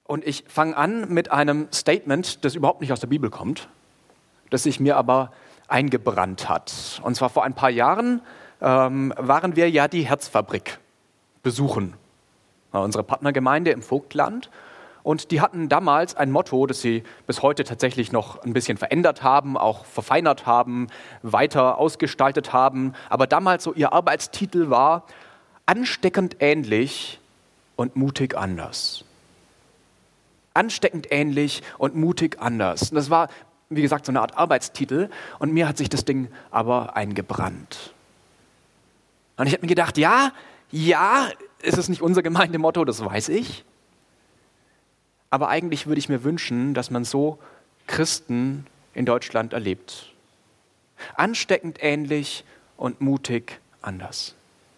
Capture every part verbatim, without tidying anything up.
Und ich fange an mit einem Statement, das überhaupt nicht aus der Bibel kommt, das sich mir aber eingebrannt hat. Und zwar vor ein paar Jahren ähm, waren wir ja die Herzfabrik besuchen, unsere Partnergemeinde im Vogtland. Und die hatten damals ein Motto, das sie bis heute tatsächlich noch ein bisschen verändert haben, auch verfeinert haben, weiter ausgestaltet haben. Aber damals so ihr Arbeitstitel war ansteckend ähnlich und mutig anders. Ansteckend ähnlich und mutig anders. Und das war, wie gesagt, so eine Art Arbeitstitel. Und mir hat sich das Ding aber eingebrannt. Und ich habe mir gedacht, ja, ja, es ist nicht unser Gemeindemotto, das weiß ich. Aber eigentlich würde ich mir wünschen, dass man so Christen in Deutschland erlebt. Ansteckend ähnlich und mutig anders.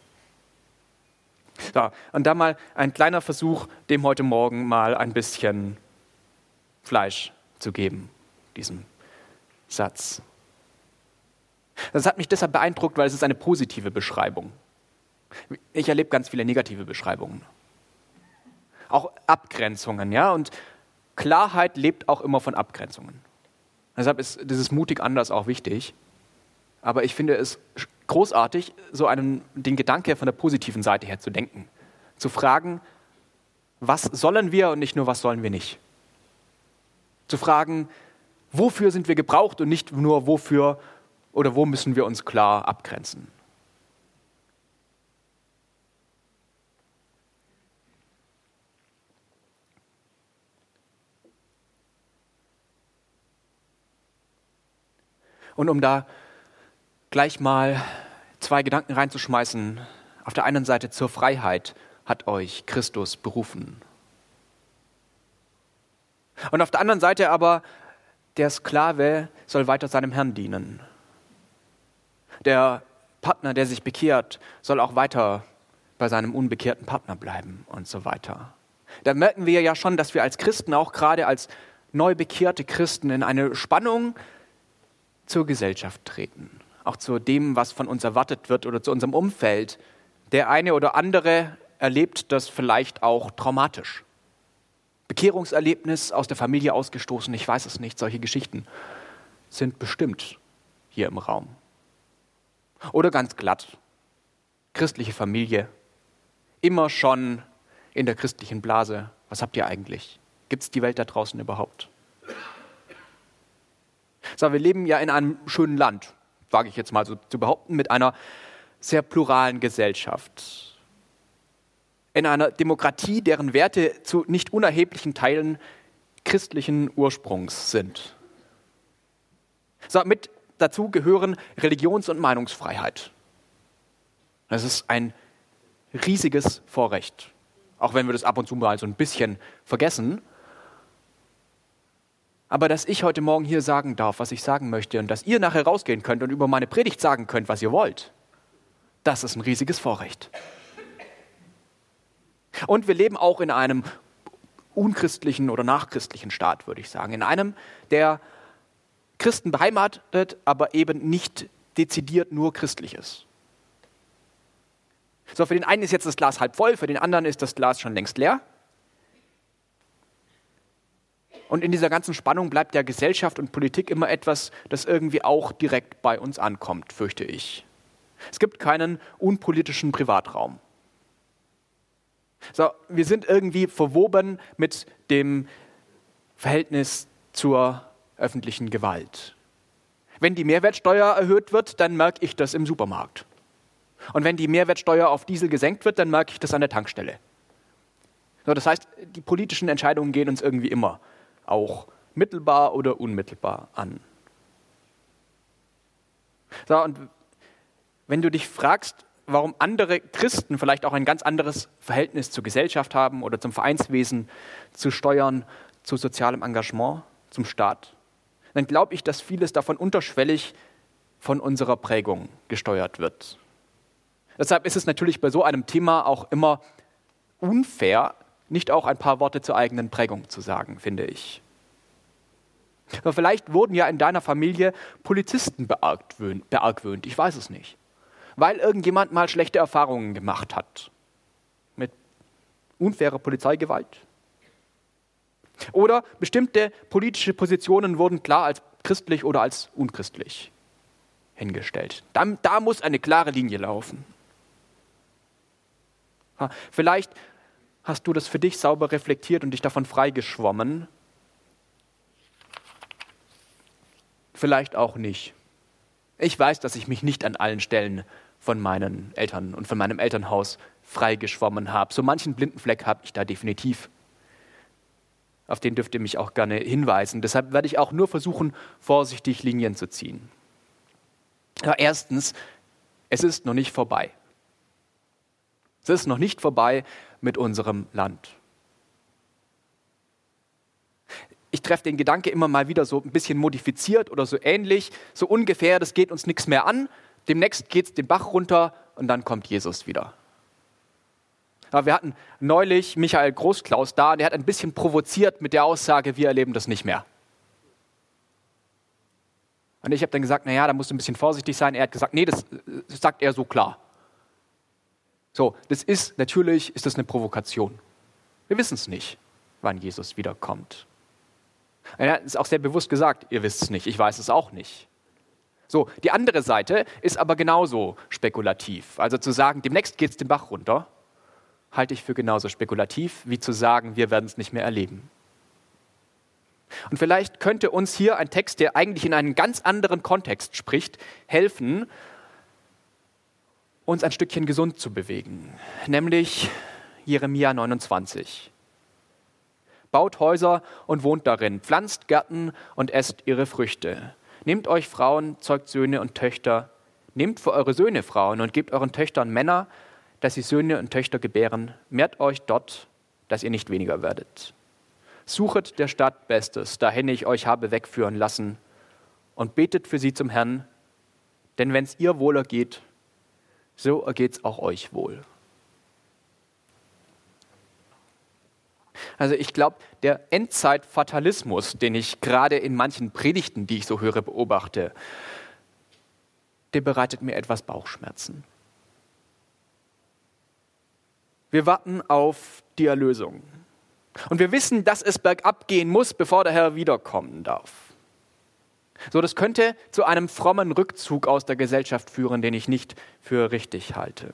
So, und da mal ein kleiner Versuch, dem heute Morgen mal ein bisschen Fleisch zu geben, diesem Satz. Das hat mich deshalb beeindruckt, weil es ist eine positive Beschreibung. Ich erlebe ganz viele negative Beschreibungen. Auch Abgrenzungen, ja, und Klarheit lebt auch immer von Abgrenzungen. Deshalb ist dieses mutig anders auch wichtig. Aber ich finde es großartig, so einen, den Gedanke von der positiven Seite her zu denken. Zu fragen, was sollen wir und nicht nur, was sollen wir nicht. Zu fragen, wofür sind wir gebraucht und nicht nur, wofür oder wo müssen wir uns klar abgrenzen. Und um da gleich mal zwei Gedanken reinzuschmeißen. Auf der einen Seite zur Freiheit hat euch Christus berufen. Und auf der anderen Seite aber, der Sklave soll weiter seinem Herrn dienen. Der Partner, der sich bekehrt, soll auch weiter bei seinem unbekehrten Partner bleiben und so weiter. Da merken wir ja schon, dass wir als Christen, auch gerade als neu bekehrte Christen, in eine Spannung zur Gesellschaft treten. Auch zu dem, was von uns erwartet wird oder zu unserem Umfeld. Der eine oder andere erlebt das vielleicht auch traumatisch. Bekehrungserlebnis, aus der Familie ausgestoßen, ich weiß es nicht. Solche Geschichten sind bestimmt hier im Raum. Oder ganz glatt. Christliche Familie. Immer schon in der christlichen Blase. Was habt ihr eigentlich? Gibt es die Welt da draußen überhaupt? So, wir leben ja in einem schönen Land, wage ich jetzt mal so zu behaupten, mit einer sehr pluralen Gesellschaft. In einer Demokratie, deren Werte zu nicht unerheblichen Teilen christlichen Ursprungs sind. So, mit dazu gehören Religions- und Meinungsfreiheit. Das ist ein riesiges Vorrecht, auch wenn wir das ab und zu mal so ein bisschen vergessen. Aber dass ich heute Morgen hier sagen darf, was ich sagen möchte und dass ihr nachher rausgehen könnt und über meine Predigt sagen könnt, was ihr wollt, das ist ein riesiges Vorrecht. Und wir leben auch in einem unchristlichen oder nachchristlichen Staat, würde ich sagen. In einem, der Christen beheimatet, aber eben nicht dezidiert nur christlich ist. So, für den einen ist jetzt das Glas halb voll, für den anderen ist das Glas schon längst leer. Und in dieser ganzen Spannung bleibt ja Gesellschaft und Politik immer etwas, das irgendwie auch direkt bei uns ankommt, fürchte ich. Es gibt keinen unpolitischen Privatraum. So, wir sind irgendwie verwoben mit dem Verhältnis zur öffentlichen Gewalt. Wenn die Mehrwertsteuer erhöht wird, dann merke ich das im Supermarkt. Und wenn die Mehrwertsteuer auf Diesel gesenkt wird, dann merke ich das an der Tankstelle. So, das heißt, die politischen Entscheidungen gehen uns irgendwie immer auch mittelbar oder unmittelbar an. So, und wenn du dich fragst, warum andere Christen vielleicht auch ein ganz anderes Verhältnis zur Gesellschaft haben oder zum Vereinswesen, zu Steuern, zu sozialem Engagement, zum Staat, dann glaube ich, dass vieles davon unterschwellig von unserer Prägung gesteuert wird. Deshalb ist es natürlich bei so einem Thema auch immer unfair, nicht auch ein paar Worte zur eigenen Prägung zu sagen, finde ich. Aber vielleicht wurden ja in deiner Familie Polizisten beargwöhnt, beargwöhnt, ich weiß es nicht. Weil irgendjemand mal schlechte Erfahrungen gemacht hat mit unfairer Polizeigewalt. Oder bestimmte politische Positionen wurden klar als christlich oder als unchristlich hingestellt. Da, da muss eine klare Linie laufen. Vielleicht hast du das für dich sauber reflektiert und dich davon freigeschwommen. Vielleicht auch nicht. Ich weiß, dass ich mich nicht an allen Stellen von meinen Eltern und von meinem Elternhaus freigeschwommen habe. So manchen blinden Fleck habe ich da definitiv. Auf den dürft ihr mich auch gerne hinweisen. Deshalb werde ich auch nur versuchen, vorsichtig Linien zu ziehen. Ja, erstens, es ist noch nicht vorbei. Es ist noch nicht vorbei mit unserem Land. Ich treffe den Gedanke immer mal wieder so ein bisschen modifiziert oder so ähnlich, so ungefähr, das geht uns nichts mehr an, demnächst geht es den Bach runter und dann kommt Jesus wieder. Ja, wir hatten neulich Michael Großklaus da, der hat ein bisschen provoziert mit der Aussage, wir erleben das nicht mehr. Und ich habe dann gesagt, naja, da musst du ein bisschen vorsichtig sein. Er hat gesagt, nee, das, das sagt er so klar. So, das ist, natürlich ist das eine Provokation. Wir wissen es nicht, wann Jesus wiederkommt. Er hat es auch sehr bewusst gesagt, ihr wisst es nicht, ich weiß es auch nicht. So, die andere Seite ist aber genauso spekulativ. Also zu sagen, demnächst geht es den Bach runter, halte ich für genauso spekulativ, wie zu sagen, wir werden es nicht mehr erleben. Und vielleicht könnte uns hier ein Text, der eigentlich in einen ganz anderen Kontext spricht, helfen, uns ein Stückchen gesund zu bewegen. Nämlich Jeremia neunundzwanzig. Baut Häuser und wohnt darin, pflanzt Gärten und esst ihre Früchte. Nehmt euch Frauen, zeugt Söhne und Töchter. Nehmt für eure Söhne Frauen und gebt euren Töchtern Männer, dass sie Söhne und Töchter gebären. Mehrt euch dort, dass ihr nicht weniger werdet. Suchet der Stadt Bestes, dahin ich euch habe wegführen lassen, und betet für sie zum Herrn, denn wenn es ihr wohl ergeht, so ergeht es auch euch wohl. Also ich glaube, der Endzeit-Fatalismus, den ich gerade in manchen Predigten, die ich so höre, beobachte, der bereitet mir etwas Bauchschmerzen. Wir warten auf die Erlösung. Und wir wissen, dass es bergab gehen muss, bevor der Herr wiederkommen darf. So, das könnte zu einem frommen Rückzug aus der Gesellschaft führen, den ich nicht für richtig halte.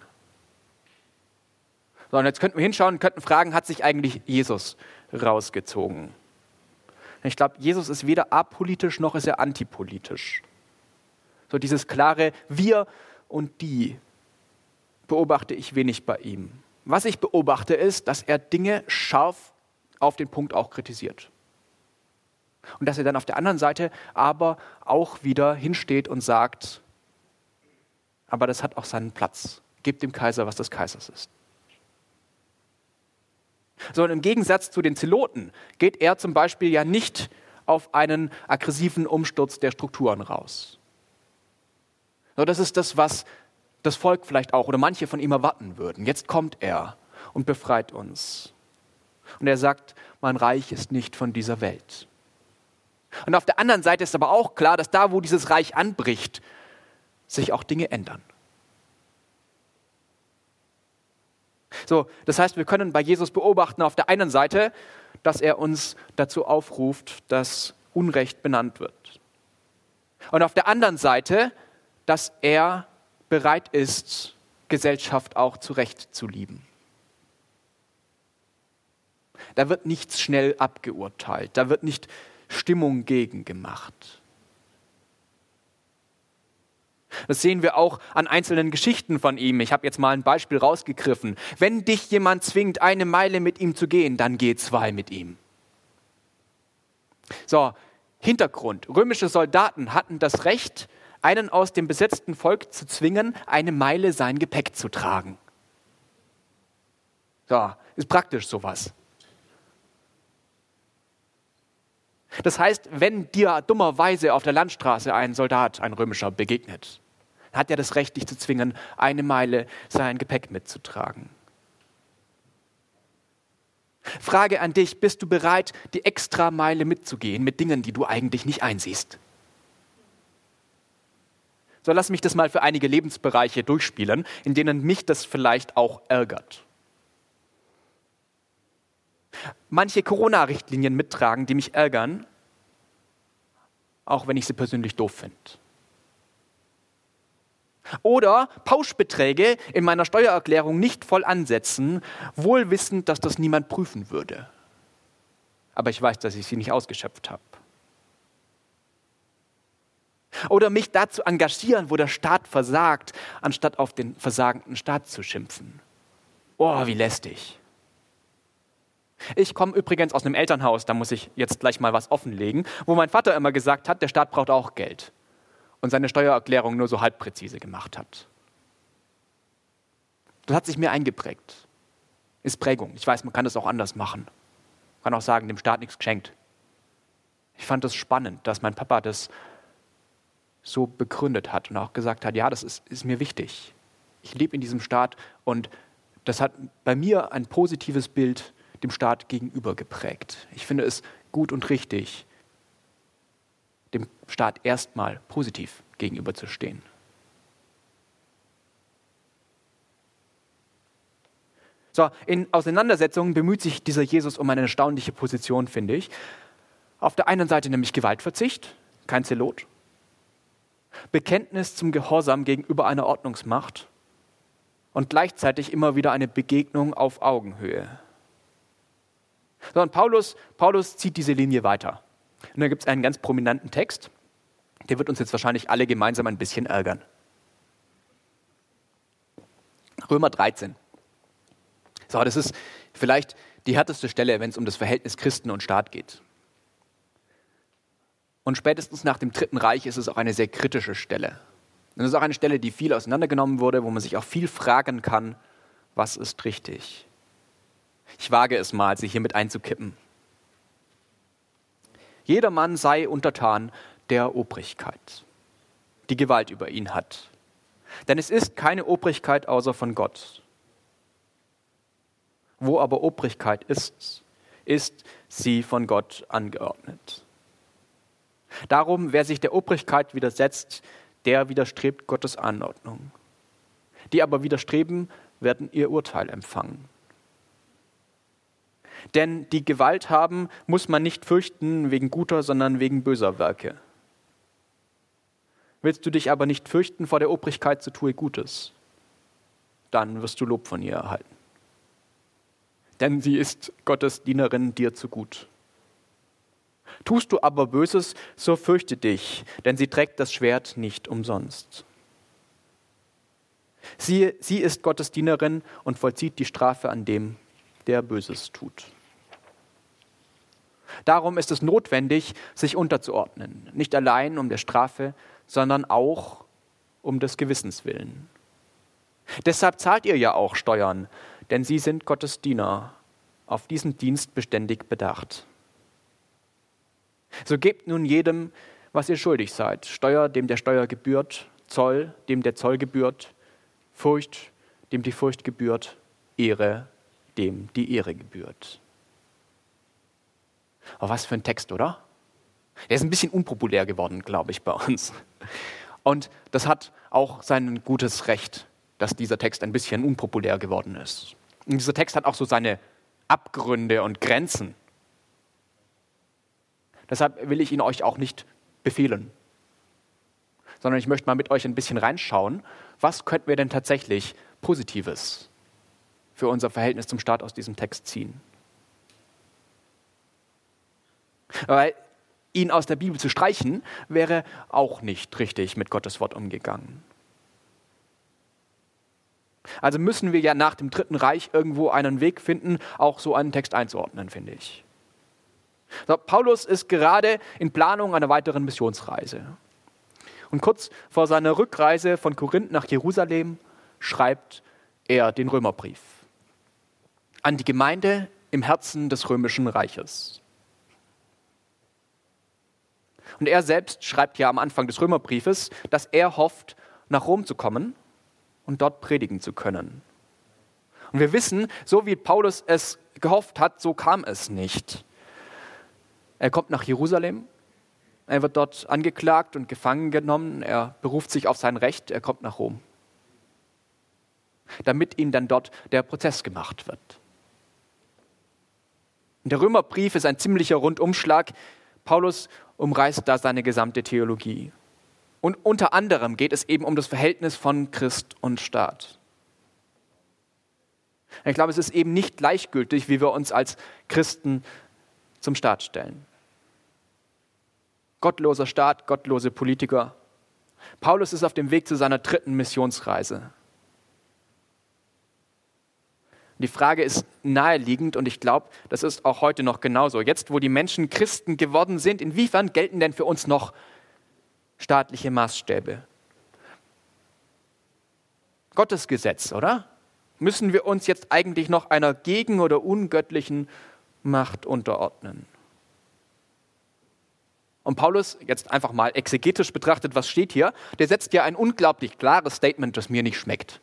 So, und jetzt könnten wir hinschauen und könnten fragen, hat sich eigentlich Jesus rausgezogen? Ich glaube, Jesus ist weder apolitisch noch ist er antipolitisch. So dieses klare Wir und die beobachte ich wenig bei ihm. Was ich beobachte ist, dass er Dinge scharf auf den Punkt auch kritisiert. Und dass er dann auf der anderen Seite aber auch wieder hinsteht und sagt, aber das hat auch seinen Platz. Gebt dem Kaiser, was des Kaisers ist. Sondern im Gegensatz zu den Zeloten geht er zum Beispiel ja nicht auf einen aggressiven Umsturz der Strukturen raus. So, das ist das, was das Volk vielleicht auch oder manche von ihm erwarten würden. Jetzt kommt er und befreit uns. Und er sagt, mein Reich ist nicht von dieser Welt. Und auf der anderen Seite ist aber auch klar, dass da, wo dieses Reich anbricht, sich auch Dinge ändern. So, das heißt, wir können bei Jesus beobachten auf der einen Seite, dass er uns dazu aufruft, dass Unrecht benannt wird. Und auf der anderen Seite, dass er bereit ist, Gesellschaft auch zurecht zu lieben. Da wird nichts schnell abgeurteilt, da wird nicht Stimmung gegen gemacht. Das sehen wir auch an einzelnen Geschichten von ihm. Ich habe jetzt mal ein Beispiel rausgegriffen. Wenn dich jemand zwingt, eine Meile mit ihm zu gehen, dann geh zwei mit ihm. So, Hintergrund. Römische Soldaten hatten das Recht, einen aus dem besetzten Volk zu zwingen, eine Meile sein Gepäck zu tragen. So, ist praktisch sowas. Das heißt, wenn dir dummerweise auf der Landstraße ein Soldat, ein Römischer, begegnet, hat er das Recht, dich zu zwingen, eine Meile sein Gepäck mitzutragen. Frage an dich, bist du bereit, die extra Meile mitzugehen mit Dingen, die du eigentlich nicht einsiehst? So, lass mich das mal für einige Lebensbereiche durchspielen, in denen mich das vielleicht auch ärgert. Manche Corona-Richtlinien mittragen, die mich ärgern, auch wenn ich sie persönlich doof finde. Oder Pauschbeträge in meiner Steuererklärung nicht voll ansetzen, wohl wissend, dass das niemand prüfen würde. Aber ich weiß, dass ich sie nicht ausgeschöpft habe. Oder mich dazu engagieren, wo der Staat versagt, anstatt auf den versagenden Staat zu schimpfen. Oh, wie lästig. Ich komme übrigens aus einem Elternhaus, da muss ich jetzt gleich mal was offenlegen, wo mein Vater immer gesagt hat, der Staat braucht auch Geld und seine Steuererklärung nur so halb präzise gemacht hat. Das hat sich mir eingeprägt. Ist Prägung. Ich weiß, man kann das auch anders machen. Man kann auch sagen, dem Staat nichts geschenkt. Ich fand das spannend, dass mein Papa das so begründet hat und auch gesagt hat, ja, das ist, ist mir wichtig. Ich lebe in diesem Staat und das hat bei mir ein positives Bild dem Staat gegenüber geprägt. Ich finde es gut und richtig, dem Staat erstmal positiv gegenüberzustehen. So, in Auseinandersetzungen bemüht sich dieser Jesus um eine erstaunliche Position, finde ich. Auf der einen Seite nämlich Gewaltverzicht, kein Zelot. Bekenntnis zum Gehorsam gegenüber einer Ordnungsmacht und gleichzeitig immer wieder eine Begegnung auf Augenhöhe. So, und Paulus, Paulus zieht diese Linie weiter. Und da gibt es einen ganz prominenten Text, der wird uns jetzt wahrscheinlich alle gemeinsam ein bisschen ärgern. Römer dreizehn. So, das ist vielleicht die härteste Stelle, wenn es um das Verhältnis Christen und Staat geht. Und spätestens nach dem Dritten Reich ist es auch eine sehr kritische Stelle. Und es ist auch eine Stelle, die viel auseinandergenommen wurde, wo man sich auch viel fragen kann, was ist richtig? Ich wage es mal, sie hier mit einzukippen. Jeder Mann sei untertan der Obrigkeit, die Gewalt über ihn hat. Denn es ist keine Obrigkeit außer von Gott. Wo aber Obrigkeit ist, ist sie von Gott angeordnet. Darum, wer sich der Obrigkeit widersetzt, der widerstrebt Gottes Anordnung. Die aber widerstreben, werden ihr Urteil empfangen. Denn die Gewalt haben, muss man nicht fürchten wegen guter, sondern wegen böser Werke. Willst du dich aber nicht fürchten vor der Obrigkeit, so tue Gutes. Dann wirst du Lob von ihr erhalten. Denn sie ist Gottes Dienerin dir zu gut. Tust du aber Böses, so fürchte dich, denn sie trägt das Schwert nicht umsonst. Sie, sie ist Gottes Dienerin und vollzieht die Strafe an dem, der Böses tut. Darum ist es notwendig, sich unterzuordnen, nicht allein um der Strafe, sondern auch um des Gewissens willen. Deshalb zahlt ihr ja auch Steuern, denn sie sind Gottes Diener, auf diesen Dienst beständig bedacht. So gebt nun jedem, was ihr schuldig seid, Steuer, dem der Steuer gebührt, Zoll, dem der Zoll gebührt, Furcht, dem die Furcht gebührt, Ehre, dem die Ehre gebührt. Aber was für ein Text, oder? Der ist ein bisschen unpopulär geworden, glaube ich, bei uns. Und das hat auch sein gutes Recht, dass dieser Text ein bisschen unpopulär geworden ist. Und dieser Text hat auch so seine Abgründe und Grenzen. Deshalb will ich ihn euch auch nicht befehlen, sondern ich möchte mal mit euch ein bisschen reinschauen, was könnten wir denn tatsächlich Positives für unser Verhältnis zum Staat aus diesem Text ziehen. Weil ihn aus der Bibel zu streichen, wäre auch nicht richtig mit Gottes Wort umgegangen. Also müssen wir ja nach dem Dritten Reich irgendwo einen Weg finden, auch so einen Text einzuordnen, finde ich. So, Paulus ist gerade in Planung einer weiteren Missionsreise. Und kurz vor seiner Rückreise von Korinth nach Jerusalem schreibt er den Römerbrief an die Gemeinde im Herzen des römischen Reiches. Und er selbst schreibt ja am Anfang des Römerbriefes, dass er hofft, nach Rom zu kommen und dort predigen zu können. Und wir wissen, so wie Paulus es gehofft hat, so kam es nicht. Er kommt nach Jerusalem, er wird dort angeklagt und gefangen genommen, er beruft sich auf sein Recht, er kommt nach Rom, damit ihm dann dort der Prozess gemacht wird. Der Römerbrief ist ein ziemlicher Rundumschlag. Paulus umreißt da seine gesamte Theologie. Und unter anderem geht es eben um das Verhältnis von Christ und Staat. Ich glaube, es ist eben nicht gleichgültig, wie wir uns als Christen zum Staat stellen. Gottloser Staat, gottlose Politiker. Paulus ist auf dem Weg zu seiner dritten Missionsreise. Die Frage ist naheliegend und ich glaube, das ist auch heute noch genauso. Jetzt, wo die Menschen Christen geworden sind, inwiefern gelten denn für uns noch staatliche Maßstäbe? Gottes Gesetz, oder? Müssen wir uns jetzt eigentlich noch einer gegen- oder ungöttlichen Macht unterordnen? Und Paulus, jetzt einfach mal exegetisch betrachtet, was steht hier, der setzt ja ein unglaublich klares Statement, das mir nicht schmeckt.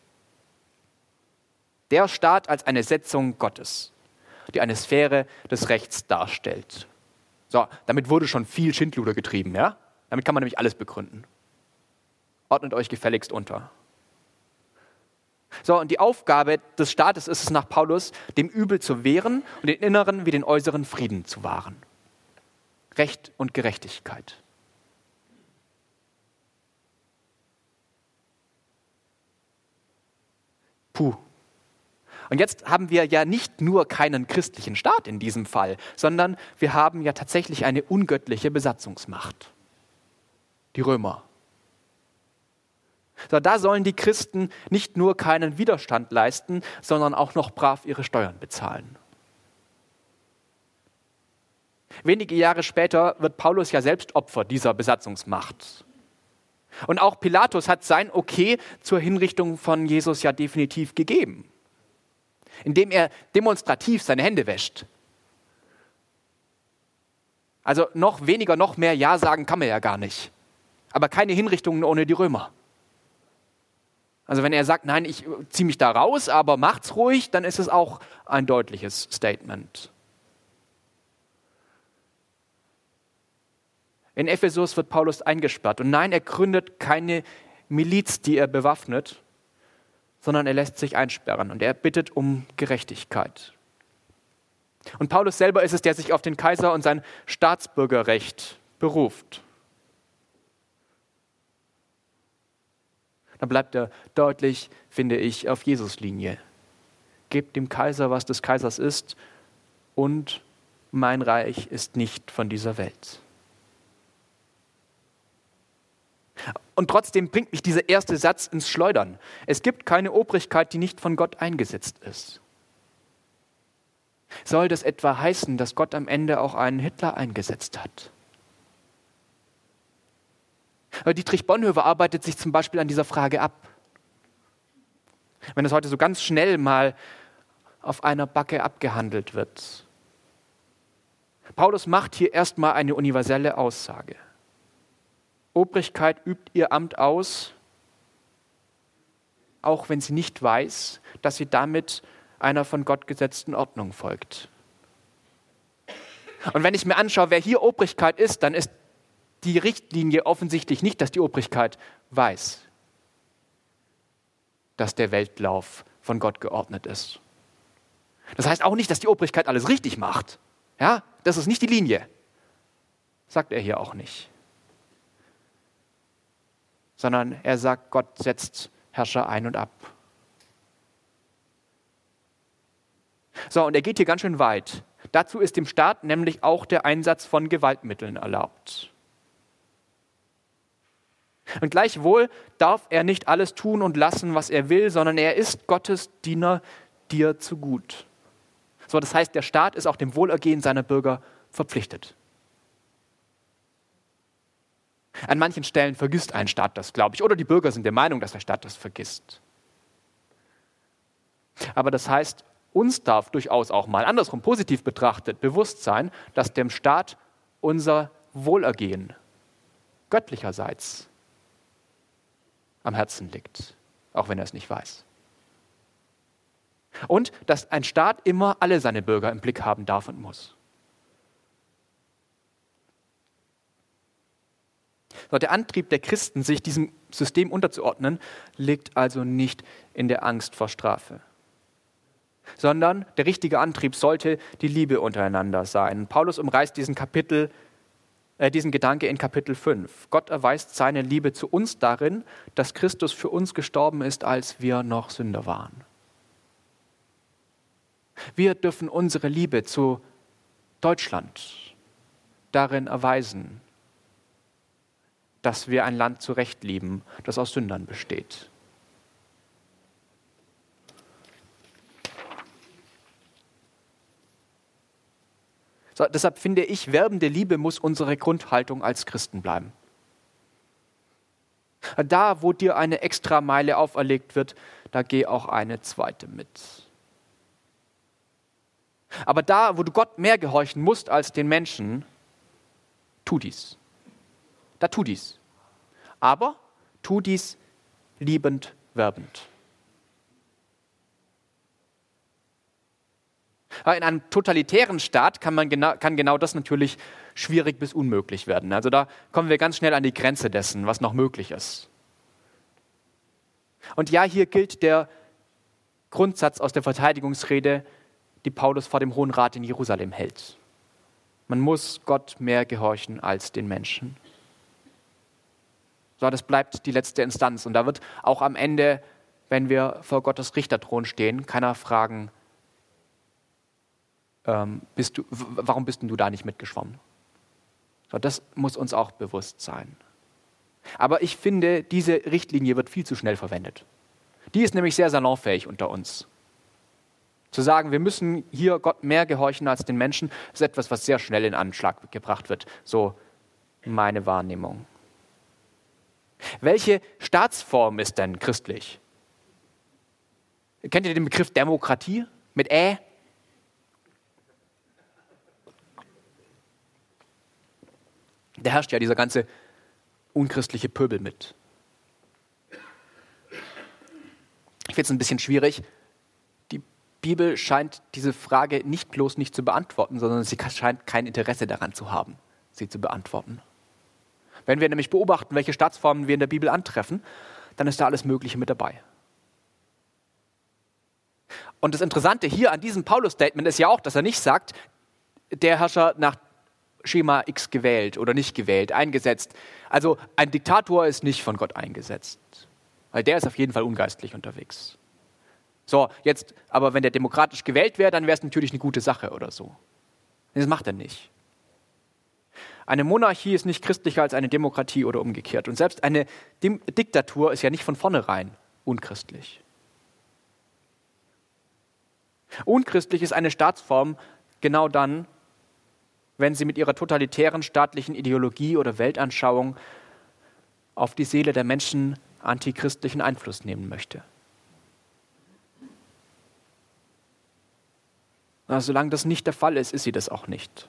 Der Staat als eine Setzung Gottes, die eine Sphäre des Rechts darstellt. So, damit wurde schon viel Schindluder getrieben, ja? Damit kann man nämlich alles begründen. Ordnet euch gefälligst unter. So, und die Aufgabe des Staates ist es nach Paulus, dem Übel zu wehren und den inneren wie den äußeren Frieden zu wahren. Recht und Gerechtigkeit. Puh. Und jetzt haben wir ja nicht nur keinen christlichen Staat in diesem Fall, sondern wir haben ja tatsächlich eine ungöttliche Besatzungsmacht. Die Römer. So, da sollen die Christen nicht nur keinen Widerstand leisten, sondern auch noch brav ihre Steuern bezahlen. Wenige Jahre später wird Paulus ja selbst Opfer dieser Besatzungsmacht. Und auch Pilatus hat sein Okay zur Hinrichtung von Jesus ja definitiv gegeben, indem er demonstrativ seine Hände wäscht. Also noch weniger, noch mehr Ja sagen kann man ja gar nicht. Aber keine Hinrichtungen ohne die Römer. Also wenn er sagt, nein, ich ziehe mich da raus, aber macht's ruhig, dann ist es auch ein deutliches Statement. In Ephesus wird Paulus eingesperrt. Und nein, er gründet keine Miliz, die er bewaffnet, sondern er lässt sich einsperren und er bittet um Gerechtigkeit. Und Paulus selber ist es, der sich auf den Kaiser und sein Staatsbürgerrecht beruft. Dann bleibt er deutlich, finde ich, auf Jesus Linie. Gebt dem Kaiser, was des Kaisers ist, und mein Reich ist nicht von dieser Welt. Und trotzdem bringt mich dieser erste Satz ins Schleudern. Es gibt keine Obrigkeit, die nicht von Gott eingesetzt ist. Soll das etwa heißen, dass Gott am Ende auch einen Hitler eingesetzt hat? Dietrich Bonhoeffer arbeitet sich zum Beispiel an dieser Frage ab. Wenn es heute so ganz schnell mal auf einer Backe abgehandelt wird. Paulus macht hier erstmal eine universelle Aussage. Obrigkeit übt ihr Amt aus, auch wenn sie nicht weiß, dass sie damit einer von Gott gesetzten Ordnung folgt. Und wenn ich mir anschaue, wer hier Obrigkeit ist, dann ist die Richtlinie offensichtlich nicht, dass die Obrigkeit weiß, dass der Weltlauf von Gott geordnet ist. Das heißt auch nicht, dass die Obrigkeit alles richtig macht. Ja, das ist nicht die Linie. Sagt er hier auch nicht. Sondern er sagt, Gott setzt Herrscher ein und ab. So, und er geht hier ganz schön weit. Dazu ist dem Staat nämlich auch der Einsatz von Gewaltmitteln erlaubt. Und gleichwohl darf er nicht alles tun und lassen, was er will, sondern er ist Gottes Diener dir zu gut. So, das heißt, der Staat ist auch dem Wohlergehen seiner Bürger verpflichtet. An manchen Stellen vergisst ein Staat das, glaube ich, oder die Bürger sind der Meinung, dass der Staat das vergisst. Aber das heißt, uns darf durchaus auch mal andersrum positiv betrachtet bewusst sein, dass dem Staat unser Wohlergehen göttlicherseits am Herzen liegt, auch wenn er es nicht weiß. Und dass ein Staat immer alle seine Bürger im Blick haben darf und muss. So, der Antrieb der Christen, sich diesem System unterzuordnen, liegt also nicht in der Angst vor Strafe. sondern der richtige Antrieb sollte die Liebe untereinander sein. Paulus umreißt diesen Kapitel, äh, diesen Gedanke in Kapitel fünf. Gott erweist seine Liebe zu uns darin, dass Christus für uns gestorben ist, als wir noch Sünder waren. Wir dürfen unsere Liebe zu Deutschland darin erweisen, dass wir ein Land zu Recht lieben, das aus Sündern besteht. So, deshalb finde ich, werbende Liebe muss unsere Grundhaltung als Christen bleiben. Da, wo dir eine Extrameile auferlegt wird, da geh auch eine zweite mit. Aber da, wo du Gott mehr gehorchen musst als den Menschen, tu dies. Da tu dies. Aber tu dies liebend, werbend. In einem totalitären Staat kann, man genau, kann genau das natürlich schwierig bis unmöglich werden. Also da kommen wir ganz schnell an die Grenze dessen, was noch möglich ist. Und ja, hier gilt der Grundsatz aus der Verteidigungsrede, die Paulus vor dem Hohen Rat in Jerusalem hält. Man muss Gott mehr gehorchen als den Menschen. So, das bleibt die letzte Instanz. Und da wird auch am Ende, wenn wir vor Gottes Richterthron stehen, keiner fragen, ähm, bist du, w- warum bist denn du da nicht mitgeschwommen? So, das muss uns auch bewusst sein. Aber ich finde, diese Richtlinie wird viel zu schnell verwendet. Die ist nämlich sehr salonfähig unter uns. Zu sagen, wir müssen hier Gott mehr gehorchen als den Menschen, ist etwas, was sehr schnell in Anschlag gebracht wird. So meine Wahrnehmung. Welche Staatsform ist denn christlich? Kennt ihr den Begriff Demokratie mit Ä? Da herrscht ja dieser ganze unchristliche Pöbel mit. Ich finde es ein bisschen schwierig. Die Bibel scheint diese Frage nicht bloß nicht zu beantworten, sondern sie scheint kein Interesse daran zu haben, sie zu beantworten. Wenn wir nämlich beobachten, welche Staatsformen wir in der Bibel antreffen, dann ist da alles Mögliche mit dabei. Und das Interessante hier an diesem Paulus-Statement ist ja auch, dass er nicht sagt, der Herrscher nach Schema X gewählt oder nicht gewählt, eingesetzt. Also ein Diktator ist nicht von Gott eingesetzt, weil der ist auf jeden Fall ungeistlich unterwegs. So, jetzt, aber wenn der demokratisch gewählt wäre, dann wäre es natürlich eine gute Sache oder so. Das macht er nicht. Eine Monarchie ist nicht christlicher als eine Demokratie oder umgekehrt. Und selbst eine Dim- Diktatur ist ja nicht von vornherein unchristlich. Unchristlich ist eine Staatsform genau dann, wenn sie mit ihrer totalitären staatlichen Ideologie oder Weltanschauung auf die Seele der Menschen antichristlichen Einfluss nehmen möchte. Also, solange das nicht der Fall ist, ist sie das auch nicht.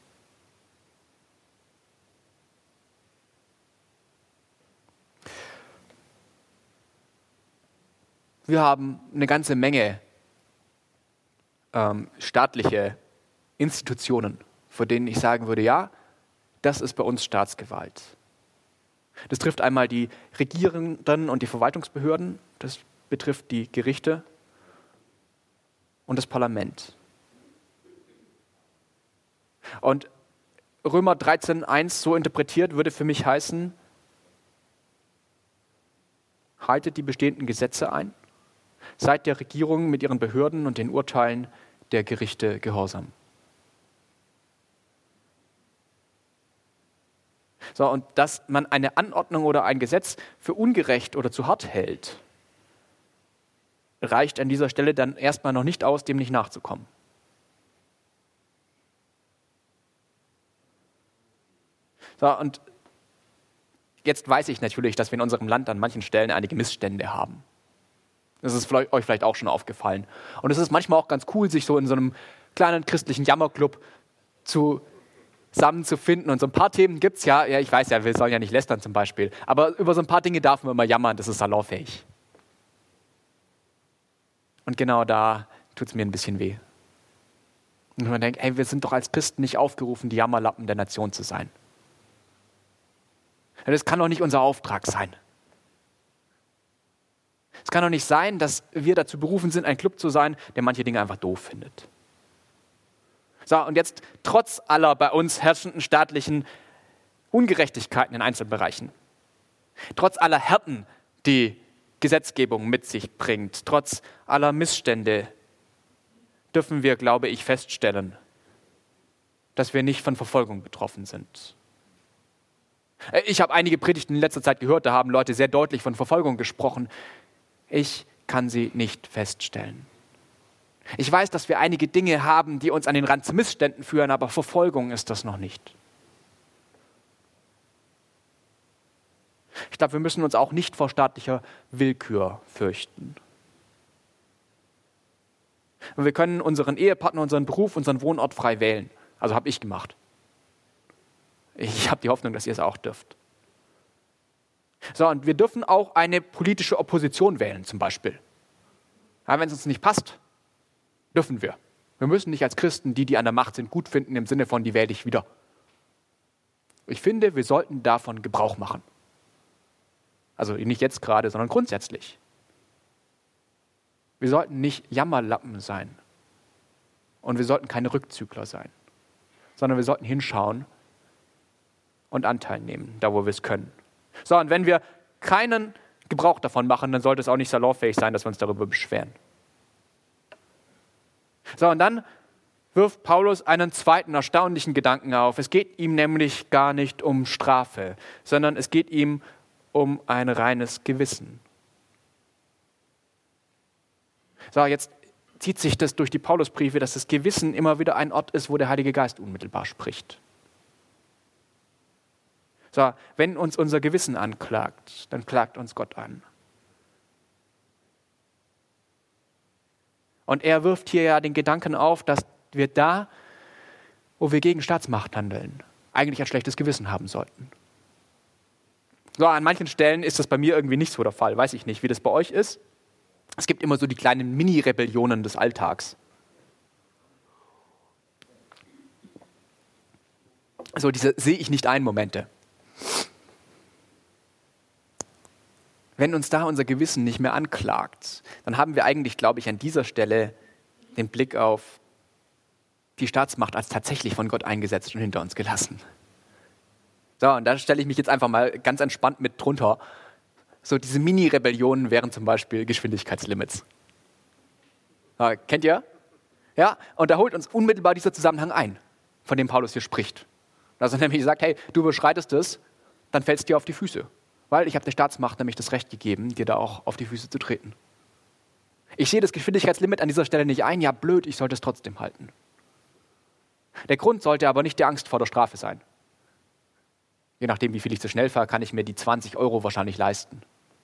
Wir haben eine ganze Menge ähm, staatliche Institutionen, vor denen ich sagen würde, ja, das ist bei uns Staatsgewalt. Das trifft einmal die Regierenden und die Verwaltungsbehörden, das betrifft die Gerichte und das Parlament. Und Römer dreizehn eins so interpretiert würde für mich heißen, haltet die bestehenden Gesetze ein, seid der Regierung mit ihren Behörden und den Urteilen der Gerichte gehorsam. So, und dass man eine Anordnung oder ein Gesetz für ungerecht oder zu hart hält, reicht an dieser Stelle dann erstmal noch nicht aus, dem nicht nachzukommen. So, und jetzt weiß ich natürlich, dass wir in unserem Land an manchen Stellen einige Missstände haben. Das ist vielleicht, euch vielleicht auch schon aufgefallen. Und es ist manchmal auch ganz cool, sich so in so einem kleinen christlichen Jammerclub zu zusammenzufinden. Und so ein paar Themen gibt es ja, ja, ich weiß ja, wir sollen ja nicht lästern zum Beispiel, aber über so ein paar Dinge darf man immer jammern, das ist salonfähig. Und genau da tut es mir ein bisschen weh. Und man denkt, ey, wir sind doch als Christen nicht aufgerufen, die Jammerlappen der Nation zu sein. Das kann doch nicht unser Auftrag sein. Es kann doch nicht sein, dass wir dazu berufen sind, ein Club zu sein, der manche Dinge einfach doof findet. So, und jetzt trotz aller bei uns herrschenden staatlichen Ungerechtigkeiten in Einzelbereichen, trotz aller Härten, die Gesetzgebung mit sich bringt, trotz aller Missstände, dürfen wir, glaube ich, feststellen, dass wir nicht von Verfolgung betroffen sind. Ich habe einige Predigten in letzter Zeit gehört, da haben Leute sehr deutlich von Verfolgung gesprochen. Ich kann sie nicht feststellen. Ich weiß, dass wir einige Dinge haben, die uns an den Rand zu Missständen führen, aber Verfolgung ist das noch nicht. Ich glaube, wir müssen uns auch nicht vor staatlicher Willkür fürchten. Und wir können unseren Ehepartner, unseren Beruf, unseren Wohnort frei wählen. Also habe ich gemacht. Ich habe die Hoffnung, dass ihr es auch dürft. So, und wir dürfen auch eine politische Opposition wählen, zum Beispiel. Ja, wenn es uns nicht passt, dürfen wir. Wir müssen nicht als Christen die, die an der Macht sind, gut finden, im Sinne von, die wähle ich wieder. Ich finde, wir sollten davon Gebrauch machen. Also nicht jetzt gerade, sondern grundsätzlich. Wir sollten nicht Jammerlappen sein. Und wir sollten keine Rückzügler sein. Sondern wir sollten hinschauen und Anteil nehmen, da wo wir es können. So, und wenn wir keinen Gebrauch davon machen, dann sollte es auch nicht salonfähig sein, dass wir uns darüber beschweren. So, und dann wirft Paulus einen zweiten erstaunlichen Gedanken auf. Es geht ihm nämlich gar nicht um Strafe, sondern es geht ihm um ein reines Gewissen. So, jetzt zieht sich das durch die Paulusbriefe, dass das Gewissen immer wieder ein Ort ist, wo der Heilige Geist unmittelbar spricht. So, wenn uns unser Gewissen anklagt, dann klagt uns Gott an. Und er wirft hier ja den Gedanken auf, dass wir da, wo wir gegen Staatsmacht handeln, eigentlich ein schlechtes Gewissen haben sollten. So, an manchen Stellen ist das bei mir irgendwie nicht so der Fall. Weiß ich nicht, wie das bei euch ist. Es gibt immer so die kleinen Mini-Rebellionen des Alltags. So diese sehe ich nicht ein Momente. Wenn uns da unser Gewissen nicht mehr anklagt, dann haben wir eigentlich, glaube ich, an dieser Stelle den Blick auf die Staatsmacht als tatsächlich von Gott eingesetzt und hinter uns gelassen. So, und da stelle ich mich jetzt einfach mal ganz entspannt mit drunter. So, diese Mini-Rebellionen wären zum Beispiel Geschwindigkeitslimits. Ja, kennt ihr? Ja, und da holt uns unmittelbar dieser Zusammenhang ein, von dem Paulus hier spricht. Also nämlich sagt, hey, du überschreitest es, dann fällst dir auf die Füße. Weil ich habe der Staatsmacht nämlich das Recht gegeben, dir da auch auf die Füße zu treten. Ich sehe das Geschwindigkeitslimit an dieser Stelle nicht ein, ja blöd, ich sollte es trotzdem halten. Der Grund sollte aber nicht die Angst vor der Strafe sein. Je nachdem, wie viel ich zu schnell fahre, kann ich mir die zwanzig Euro wahrscheinlich leisten.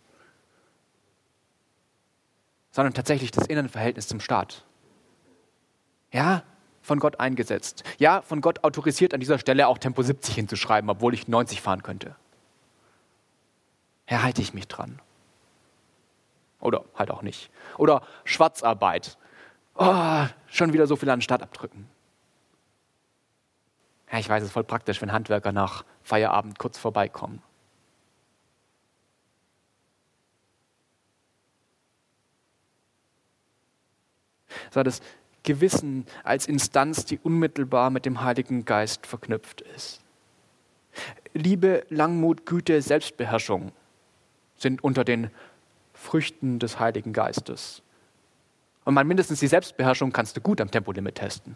Sondern tatsächlich das Innenverhältnis zum Staat. Ja, von Gott eingesetzt. Ja, von Gott autorisiert, an dieser Stelle auch Tempo siebzig hinzuschreiben, obwohl ich neunzig fahren könnte. Ja, halte ich mich dran. Oder halt auch nicht. Oder Schwarzarbeit. Oh, schon wieder so viel an den Staat abdrücken. Ja, ich weiß, es ist voll praktisch, wenn Handwerker nach Feierabend kurz vorbeikommen. So, das Gewissen als Instanz, die unmittelbar mit dem Heiligen Geist verknüpft ist. Liebe, Langmut, Güte, Selbstbeherrschung sind unter den Früchten des Heiligen Geistes. Und mal mindestens die Selbstbeherrschung kannst du gut am Tempolimit testen.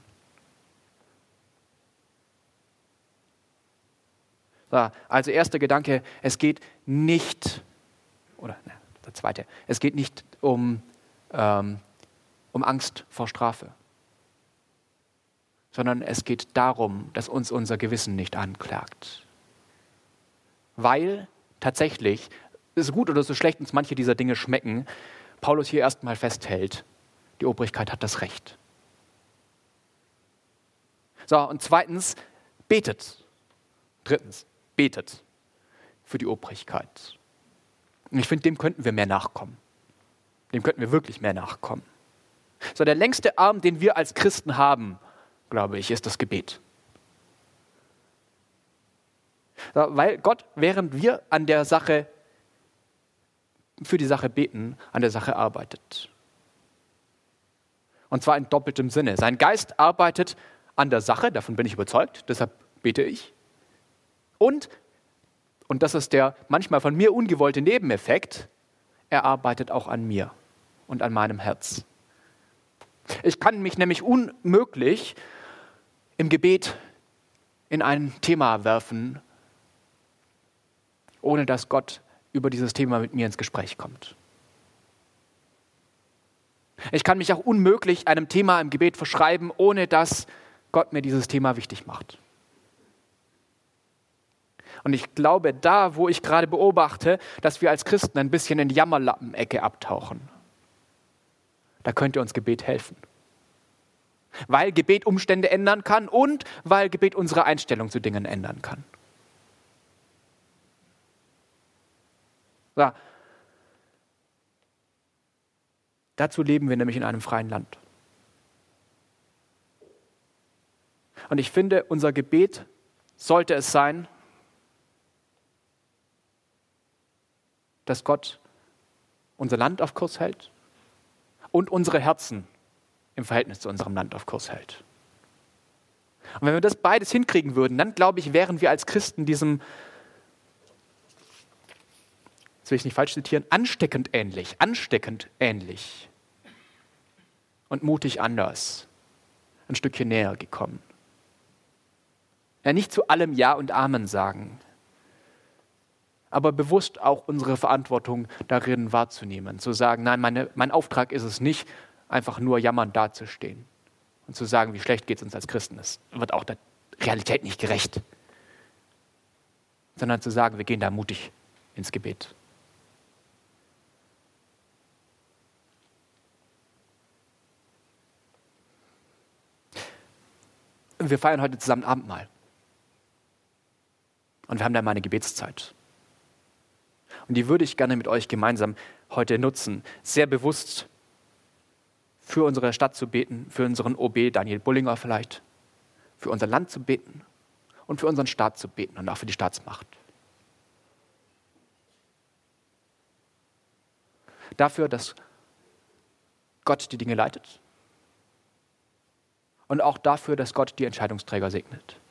So, also erster Gedanke, es geht nicht, oder ne, der zweite, es geht nicht um, ähm, um Angst vor Strafe, sondern es geht darum, dass uns unser Gewissen nicht anklagt. Weil tatsächlich, so gut oder so schlecht uns manche dieser Dinge schmecken, Paulus hier erstmal festhält, die Obrigkeit hat das Recht. So, und zweitens, betet. Drittens, betet für die Obrigkeit. Und ich finde, dem könnten wir mehr nachkommen. Dem könnten wir wirklich mehr nachkommen. So, der längste Arm, den wir als Christen haben, glaube ich, ist das Gebet. So, weil Gott, während wir an der Sache für die Sache beten, an der Sache arbeitet. Und zwar in doppeltem Sinne. Sein Geist arbeitet an der Sache, davon bin ich überzeugt, deshalb bete ich. Und, und das ist der manchmal von mir ungewollte Nebeneffekt, er arbeitet auch an mir und an meinem Herz. Ich kann mich nämlich unmöglich im Gebet in ein Thema werfen, ohne dass Gott über dieses Thema mit mir ins Gespräch kommt. Ich kann mich auch unmöglich einem Thema im Gebet verschreiben, ohne dass Gott mir dieses Thema wichtig macht. Und ich glaube, da, wo ich gerade beobachte, dass wir als Christen ein bisschen in die Jammerlappen-Ecke abtauchen, da könnte uns Gebet helfen. Weil Gebet Umstände ändern kann und weil Gebet unsere Einstellung zu Dingen ändern kann. Ja. Dazu leben wir nämlich in einem freien Land. Und ich finde, unser Gebet sollte es sein, dass Gott unser Land auf Kurs hält und unsere Herzen im Verhältnis zu unserem Land auf Kurs hält. Und wenn wir das beides hinkriegen würden, dann glaube ich, wären wir als Christen diesem, jetzt will ich nicht falsch zitieren, ansteckend ähnlich, ansteckend ähnlich und mutig anders, ein Stückchen näher gekommen. Ja, nicht zu allem Ja und Amen sagen, aber bewusst auch unsere Verantwortung darin wahrzunehmen, zu sagen, nein, meine, mein Auftrag ist es nicht, einfach nur jammernd dazustehen und zu sagen, wie schlecht geht es uns als Christen. Das wird auch der Realität nicht gerecht, sondern zu sagen, wir gehen da mutig ins Gebet. Wir feiern heute zusammen Abendmahl. Und wir haben da mal eine Gebetszeit. Und die würde ich gerne mit euch gemeinsam heute nutzen, sehr bewusst für unsere Stadt zu beten, für unseren O B Daniel Bullinger vielleicht, für unser Land zu beten und für unseren Staat zu beten und auch für die Staatsmacht. Dafür, dass Gott die Dinge leitet und auch dafür, dass Gott die Entscheidungsträger segnet.